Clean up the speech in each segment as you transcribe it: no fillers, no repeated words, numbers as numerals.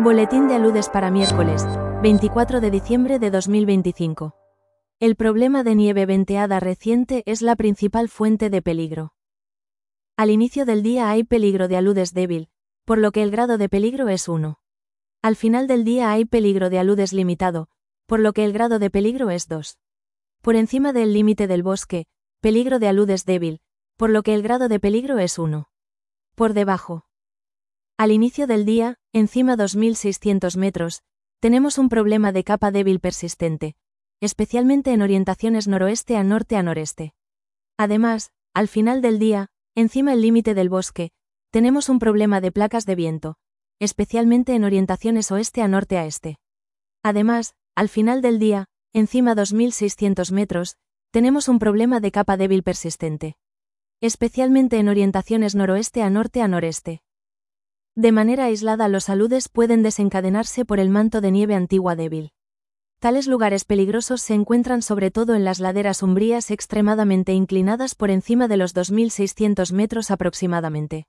Boletín de aludes para miércoles, 24 de diciembre de 2025. El problema de nieve venteada reciente es la principal fuente de peligro. Al inicio del día hay peligro de aludes débil, por lo que el grado de peligro es 1. Al final del día hay peligro de aludes limitado, por lo que el grado de peligro es 2. Por encima del límite del bosque, peligro de aludes débil, por lo que el grado de peligro es 1. Por debajo. Al inicio del día, encima 2600 metros, tenemos un problema de capa débil persistente, especialmente en orientaciones noroeste a noreste. Además, al final del día, encima el límite del bosque, tenemos un problema de placas de viento, especialmente en orientaciones oeste a este. Además, al final del día, encima 2600 metros, tenemos un problema de capa débil persistente, especialmente en orientaciones noroeste a noreste. De manera aislada los aludes pueden desencadenarse por el manto de nieve antigua débil. Tales lugares peligrosos se encuentran sobre todo en las laderas umbrías extremadamente inclinadas por encima de los 2600 metros aproximadamente.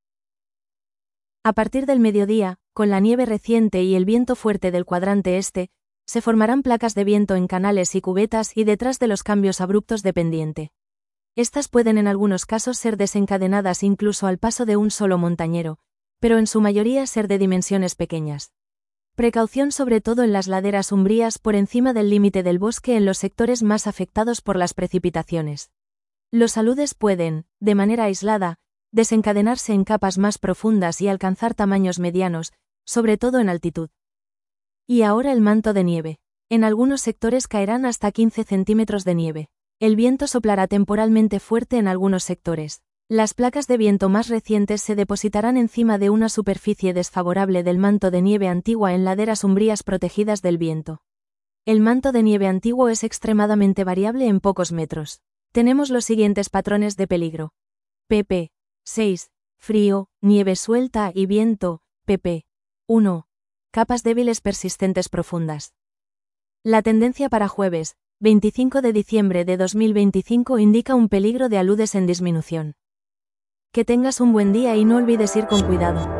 A partir del mediodía, con la nieve reciente y el viento fuerte del cuadrante este, se formarán placas de viento en canales y cubetas y detrás de los cambios abruptos de pendiente. Estas pueden en algunos casos ser desencadenadas incluso al paso de un solo montañero, pero en su mayoría ser de dimensiones pequeñas. Precaución sobre todo en las laderas umbrías por encima del límite del bosque en los sectores más afectados por las precipitaciones. Los aludes pueden, de manera aislada, desencadenarse en capas más profundas y alcanzar tamaños medianos, sobre todo en altitud. Y ahora el manto de nieve. En algunos sectores caerán hasta 15 centímetros de nieve. El viento soplará temporalmente fuerte en algunos sectores. Las placas de viento más recientes se depositarán encima de una superficie desfavorable del manto de nieve antigua en laderas umbrías protegidas del viento. El manto de nieve antiguo es extremadamente variable en pocos metros. Tenemos los siguientes patrones de peligro. pp. 6. Frío, nieve suelta y viento. pp. 1. Capas débiles persistentes profundas. La tendencia para jueves, 25 de diciembre de 2025 indica un peligro de aludes en disminución. Que tengas un buen día y no olvides ir con cuidado.